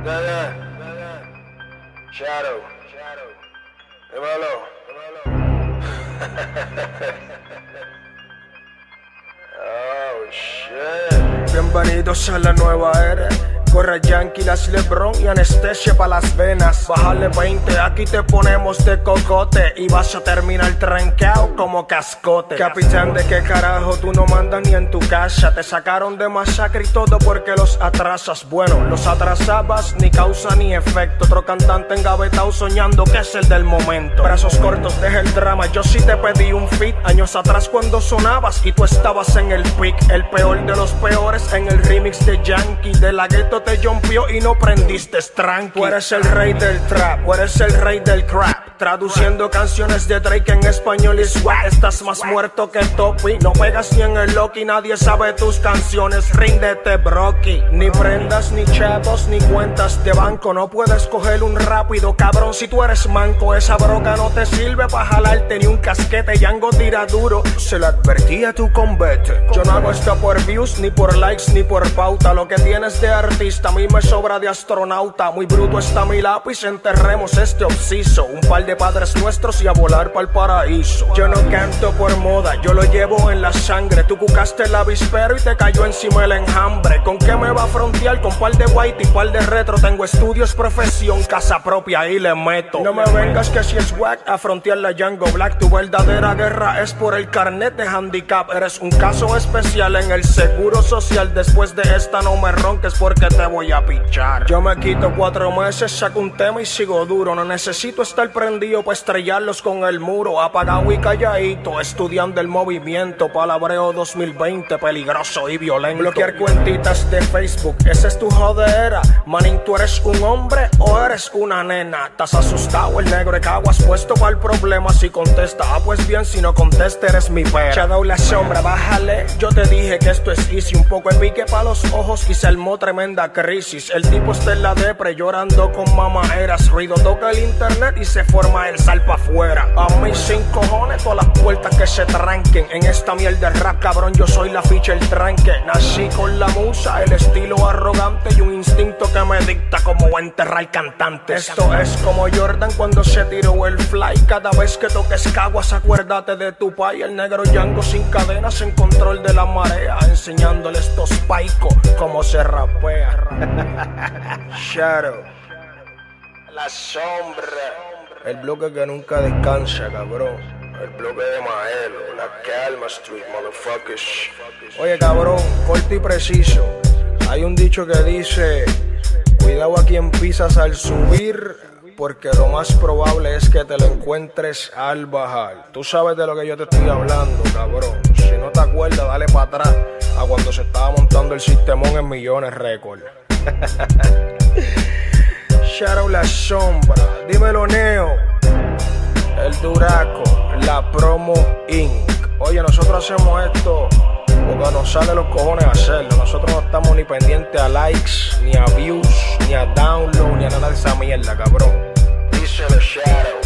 Shadow. Dímelo. Oh, shit. Bienvenidos a la nueva era. Corre Yankee, las Lebron y anestesia pa' las venas. Bájale 20, aquí te ponemos de cocote y vas a terminar trancado como cascote. Capitán, ¿de qué carajo tú no mandas ni en tu casa? Te sacaron de masacre y todo porque los atrasas. Bueno, los atrasabas, ni causa ni efecto. Otro cantante engavetado soñando que es el del momento. Brazos cortos, deja el drama, yo sí te pedí un feat años atrás cuando sonabas y tú estabas en el pick. El peor de los peores en el remix de Yankee. De la gueto te jumpió y no prendiste tranqui. Tú eres el rey del trap, tú eres el rey del crap. Traduciendo canciones de Drake en español y swag. Estás más muerto que Topi. No pegas ni en el Loki, nadie sabe tus canciones. Ríndete, broki. Ni prendas, ni chavos, ni cuentas de banco. No puedes coger un rápido, cabrón, si tú eres manco. Esa broca no te sirve pa' jalarte ni un casquete. Yango tira duro, se lo advertí a tu convete. Yo no hago esto por views, ni por likes, ni por pauta. Lo que tienes de artista, a mí me sobra de astronauta. Muy bruto está mi lápiz, enterremos este obsiso. Un par de padres nuestros y a volar pa'l paraíso. Yo no canto por moda, yo lo llevo en la sangre. Tú cucaste el avispero y te cayó encima el enjambre. ¿Con qué me va a frontear? Con par de white y par de retro. Tengo estudios, profesión, casa propia y le meto. No me vengas que si es wack a frontear la Django Black. Tu verdadera guerra es por el carnet de handicap. Eres un caso especial en el seguro social. Después de esta no me ronques porque te voy a pichar. Yo me quito 4 meses, saco un tema y sigo duro. No necesito estar prendido para estrellarlos con el muro. Apagado y calladito, estudiando el movimiento. Palabreo 2020, peligroso y violento. Bloquear cuentitas de Facebook, esa es tu jodera. Manín, ¿tú eres un hombre o eres una nena? Estás asustado, el negro de caguas puesto para el problema. Si contesta, pues bien, si no contesta eres mi pera. Shadow la sombra, bájale. Yo te dije que esto es easy. Un poco de pique pa' los ojos y se armó tremenda crisis. El tipo está en la depre llorando con mamaderas. Ruido toca el internet y se forma el sal pa' afuera. A mí sin cojones todas las puertas que se tranquen. En esta mierda de rap, cabrón, yo soy la ficha, el tranque. Nací con la musa, el estilo arrogante y un instinto que me dicta cómo enterrar cantantes. Esto es como Jordan cuando se tiró el fly. Cada vez que toques caguas, acuérdate de tu pai. El negro Yango sin cadenas en control de la marea, enseñándole estos paicos cómo se rapea. Shadow, la sombra. El bloque que nunca descansa, cabrón. El bloque de Maelo, la Calma Street, motherfuckers. Oye, cabrón, corto y preciso. Hay un dicho que dice: cuidado a quien pisas al subir, porque lo más probable es que te lo encuentres al bajar. Tú sabes de lo que yo te estoy hablando, cabrón. Si no te acuerdas, dale para atrás a cuando se estaba montando el sistemón en Millones Record. Shadow la sombra, dímelo Neo, el Duraco, la Promo Inc. Oye, nosotros hacemos esto porque nos sale los cojones hacerlo. Nosotros no estamos ni pendientes a likes, ni a views, ni a download, ni a nada de esa mierda, cabrón. Díselo Shadow.